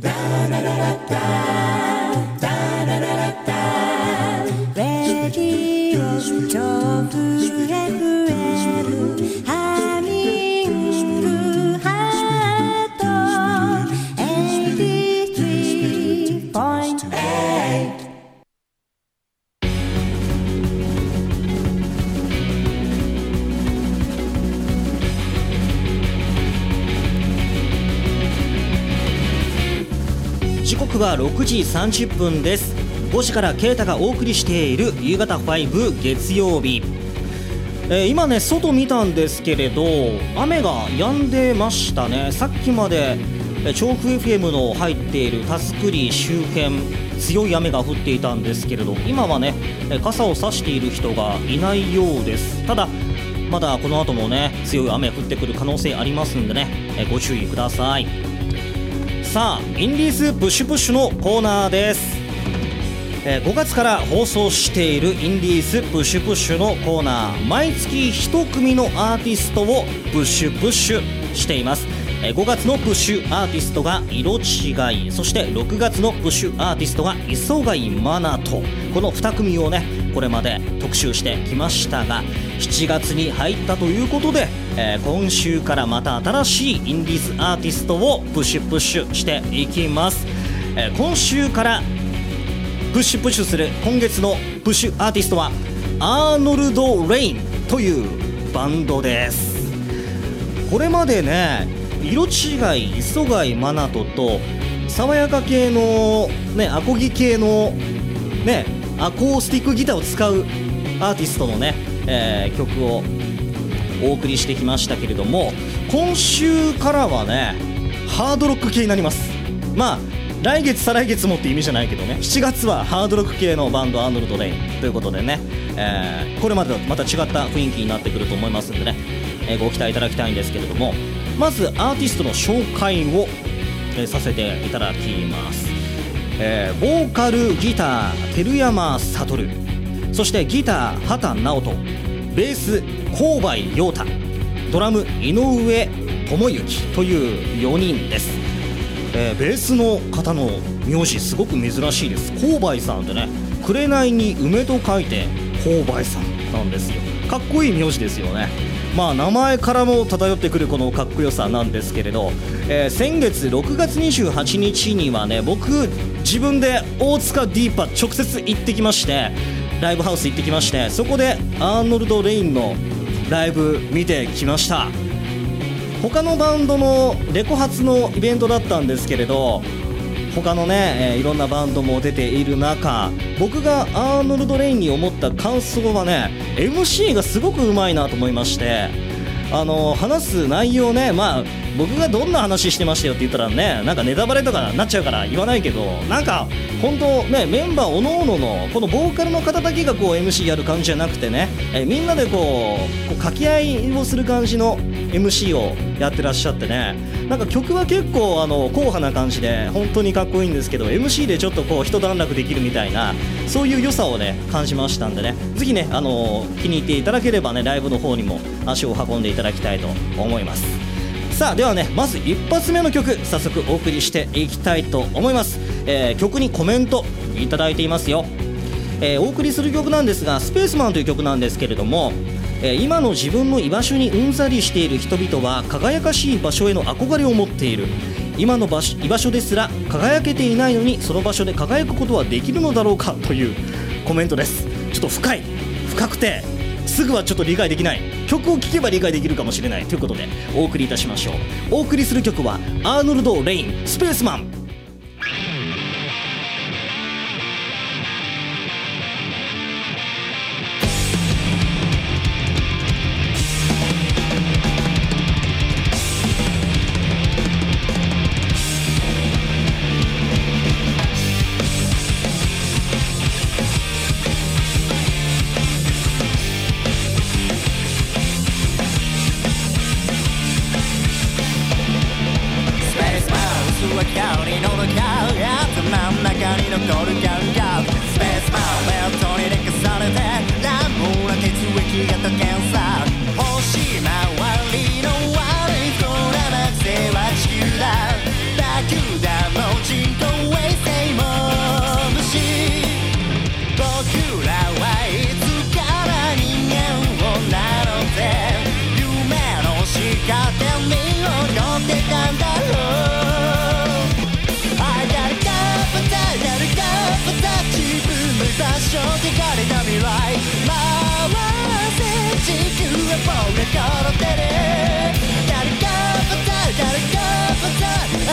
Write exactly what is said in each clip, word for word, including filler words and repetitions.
時刻はろくじさんじゅっぷんです。ごじからケイタがお送りしている夕方ご月曜日、えー、今ね外見たんですけれど雨が止んでましたね。さっきまで調布 エフエム の入っているタスクリ周辺強い雨が降っていたんですけれど今はね傘を差している人がいないようです。ただまだこの後もね強い雨降ってくる可能性ありますんでねご注意ください。さあインディーズプッシュプッシュのコーナーです。えー、ごがつから放送しているインディーズプッシュプッシュのコーナー、毎月いち組のアーティストをプッシュプッシュしています。えー、ごがつのプッシュアーティストが色違い、そしてろくがつのプッシュアーティストが磯貝愛菜と、このに組をねこれまで特集してきましたが、しちがつに入ったということで、えー、今週からまた新しいインディーズアーティストをプッシュプッシュしていきます。えー、今週からプッシュプッシュする今月のプッシュアーティストはアーノルド・レインというバンドです。これまでね色違い磯貝愛菜とと爽やか系のねアコギ系のねアコースティックギターを使うアーティストのね、えー、曲をお送りしてきましたけれども、今週からはねハードロック系になります。まあ来月再来月もって意味じゃないけどね、しちがつはハードロック系のバンドアーノルド・レインということでね、えー、これまでとまた違った雰囲気になってくると思いますんでね、えー、ご期待いただきたいんですけれども、まずアーティストの紹介を、えー、させていただきます。えー、ボーカルギター照山悟、そしてギター畑直人、ベース勾配陽太、ドラム井上智之というよにんです。えー、ベースの方の名字すごく珍しいです。勾配さんってね、紅に梅と書いて勾配さんなんですよ。かっこいい名字ですよね。まあ名前からも漂ってくるこのかっこよさなんですけれど、えー、先月ろくがつにじゅうはちにちにはね僕自分で大塚ディーパ直接行ってきまして、ライブハウス行ってきまして、そこでアーノルド・レインのライブ見てきました。他のバンドのレコ発のイベントだったんですけれど、他のね、えー、いろんなバンドも出ている中、僕がアーノルド・レインに思った感想はね エムシー がすごくうまいなと思いまして、あの話す内容ね、まあ僕がどんな話してましたよって言ったらねなんかネタバレとかなっちゃうから言わないけど、なんか本当ねメンバーおのおののこのボーカルの方だけがこう エムシー やる感じじゃなくてね、えみんなでこう、こう掛け合いをする感じの エムシー をやってらっしゃってね、なんか曲は結構あの硬派な感じで本当にかっこいいんですけど、 エムシー でちょっとこう一段落できるみたいなそういう良さをね感じましたんでね、ぜひねあの気に入っていただければねライブの方にも足を運んでいただきたいと思います。さあではねまず一発目の曲早速お送りしていきたいと思います。えー、曲にコメントいただいていますよ。えー、お送りする曲なんですがスペースマンという曲なんですけれども、えー、今の自分の居場所にうんざりしている人々は輝かしい場所への憧れを持っている。今の場所居場所ですら輝けていないのにその場所で輝くことはできるのだろうかというコメントです。ちょっと深い深くてすぐはちょっと理解できない、曲を聴けば理解できるかもしれないということでお送りいたしましょう。お送りする曲はアーノルド・レインスペースマン。 だ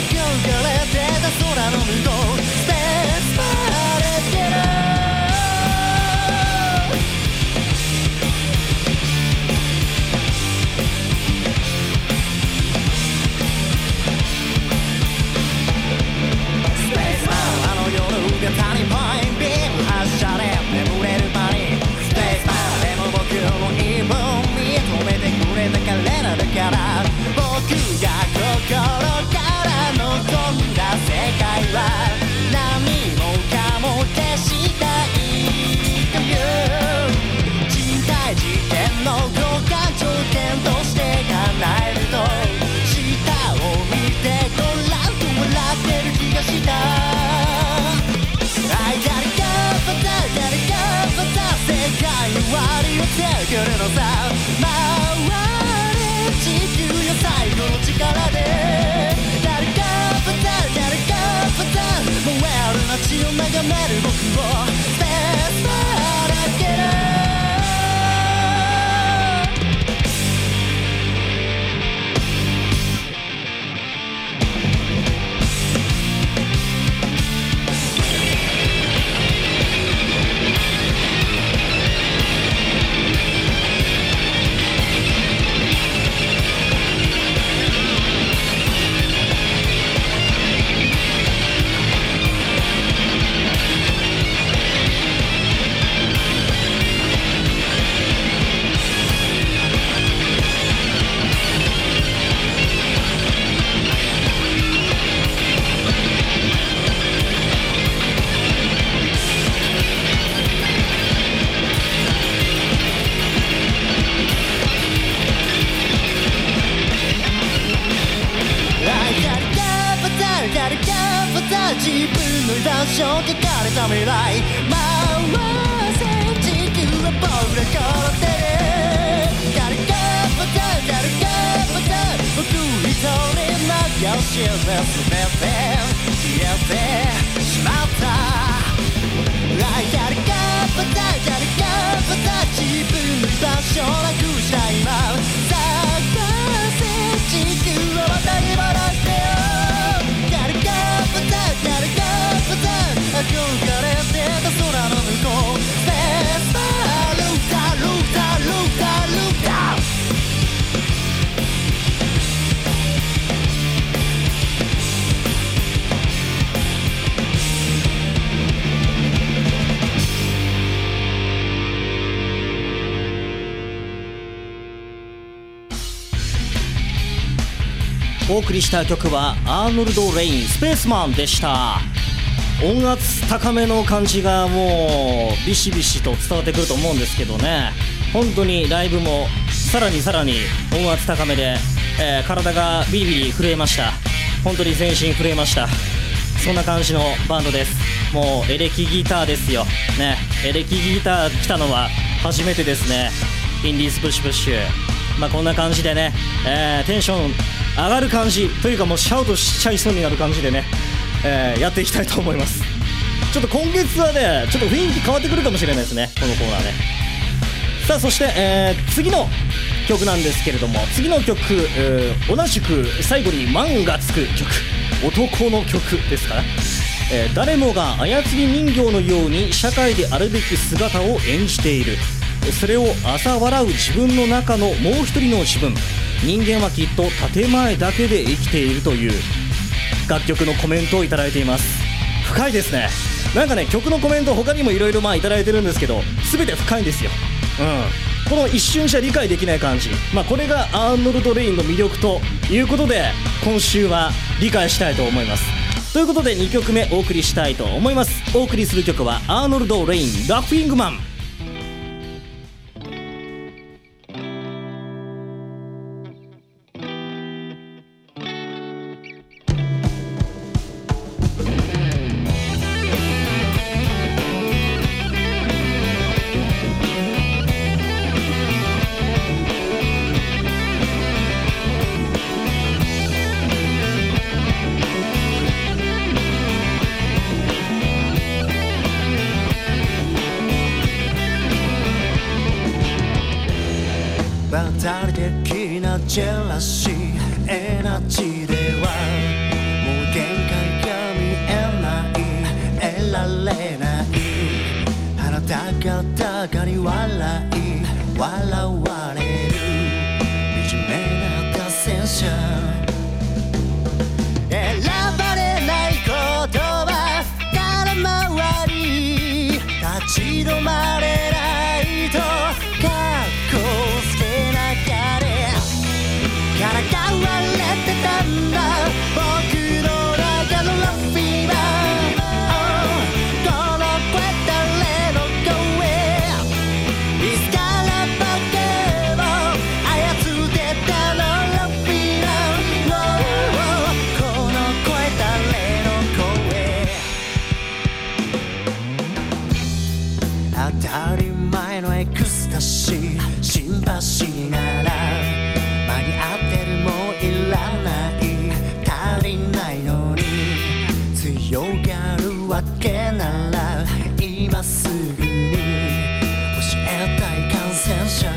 お送りした曲はアーノルド・レインスペースマンでした。音圧高めの感じがもうビシビシと伝わってくると思うんですけどね、本当にライブもさらにさらに音圧高めで、えー、体がビリビリ震えました。本当に全身震えました。そんな感じのバンドです。もうエレキギターですよね。エレキギター来たのは初めてですね。インディーズプッシュプッシュ、まあこんな感じでね、えー、テンション上がる感じというか、もうシャウトしちゃいそうになる感じでね、えー、やっていきたいと思います。ちょっと今月はね、ちょっと雰囲気変わってくるかもしれないですね、このコーナーね。さあそして、えー、次の曲なんですけれども、次の曲、えー、同じく最後にマンがつく曲、男の曲ですから、えー、誰もが操り人形のように社会であるべき姿を演じている。それを嘲笑う自分の中のもう一人の自分。人間はきっと建前だけで生きているという楽曲のコメントをいただいています。深いですね。なんかね、曲のコメント他にもいろいろまあいただいてるんですけど、全て深いんですよ。うん、この一瞬じゃ理解できない感じ、まあ、これがアーノルド・レインの魅力ということで、今週は理解したいと思います。ということでにきょくめお送りしたいと思います。お送りする曲はアーノルド・レイン、ラフィングマン。 渡り的なジェラシーエナジーでは限界が見えない得られないあなた方に笑い笑われる惨めな脱線者選ばれない言葉から回り立ち止まれないとかっこつけながれからかわれてたんだ僕の中のラッピーはこの声誰の声いつから僕を操ってたのラッピーはこの声誰の声当たり前のエクスタシー新橋なら間に合ってるもいらない足りないのに強がるわけなら今すぐに教えたい感染者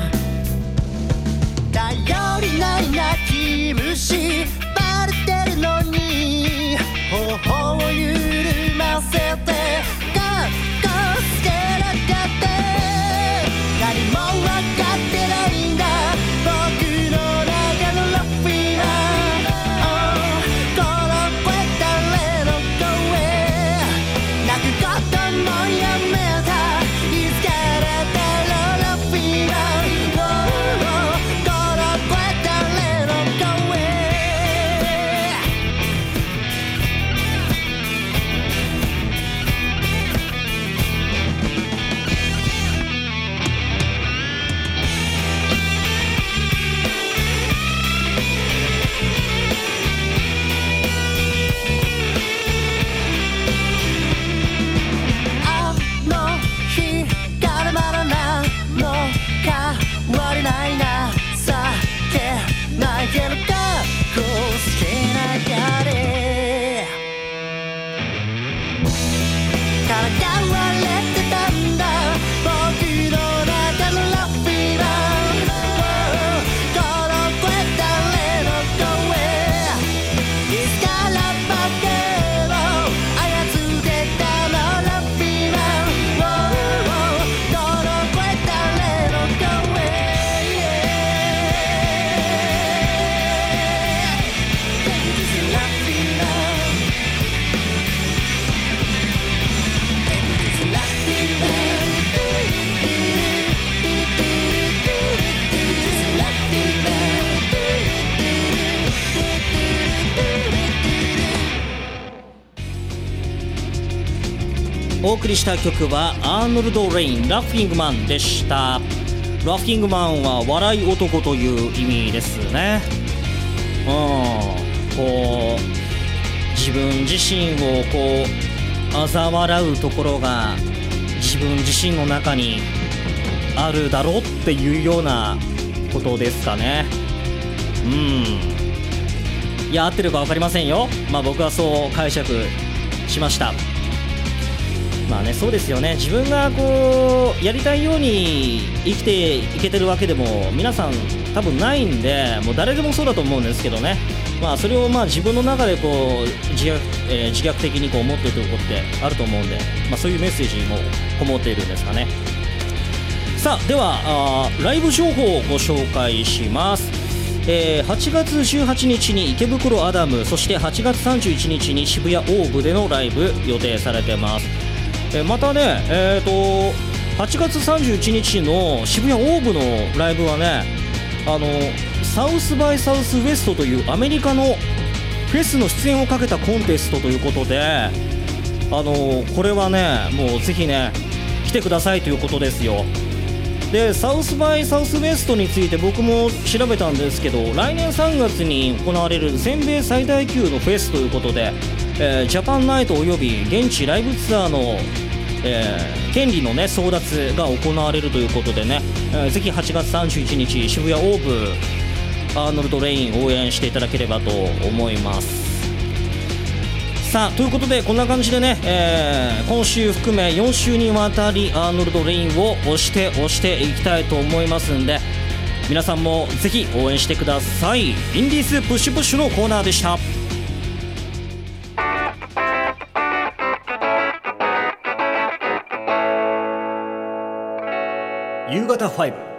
頼りない泣き虫バレてるのに頬を緩ませてカッコつけなかった何も分かってないんだ僕の中のラッピーはこの声誰の声泣くこともやめたいつからだろうラッピーはこの声誰の声あの日からまだ何も変わりないなさけないけどかっこつけながれからかわれてたんだ僕の中のラッピーはこの声誰の声いつから僕を操ってたのラッピーはこの声誰の声ラッピーはお送りした曲はアーノルド・レインラフィングマンでした。ラフィングマンは笑い男という意味ですね。うん、こう自分自身をこう嘲笑うところが自分自身の中にあるだろうっていうようなことですかね。うん、いや合ってるか分かりませんよ。まあ僕はそう解釈しました。まあね、そうですよね。自分がこうやりたいように生きていけてるわけでも皆さん多分ないんで、もう誰でもそうだと思うんですけどね。まあそれをまあ自分の中でこう自虐、えー、自虐的にこう思っているところってあると思うんで、まあそういうメッセージもこもっているんですかね。さあではあライブ情報をご紹介します。えー、はちがつじゅうはちにちに池袋アダム、そしてはちがつさんじゅういちにちに渋谷オーブでのライブ予定されてます。えー、またね、えーとはちがつさんじゅういちにちの渋谷オーブのライブはね、あのサウスバイサウスウエストというアメリカのフェスの出演をかけたコンテストということで、あのこれはねもうぜひね来てくださいということですよ。でサウスバイサウスウエストについて僕も調べたんですけど、来年さんがつに行われる全米最大級のフェスということで、えー、ジャパンナイトおよび現地ライブツアーの、えー、権利の、ね、争奪が行われるということでね、えー、ぜひはちがつさんじゅういちにち渋谷オーブアーノルド・レイン応援していただければと思います。さあということでこんな感じでね、えー、今週含めよんしゅうにわたりアーノルド・レインを押して押していきたいと思いますんで、皆さんもぜひ応援してください。インディースプッシュプッシュのコーナーでした。 夕方ファイブ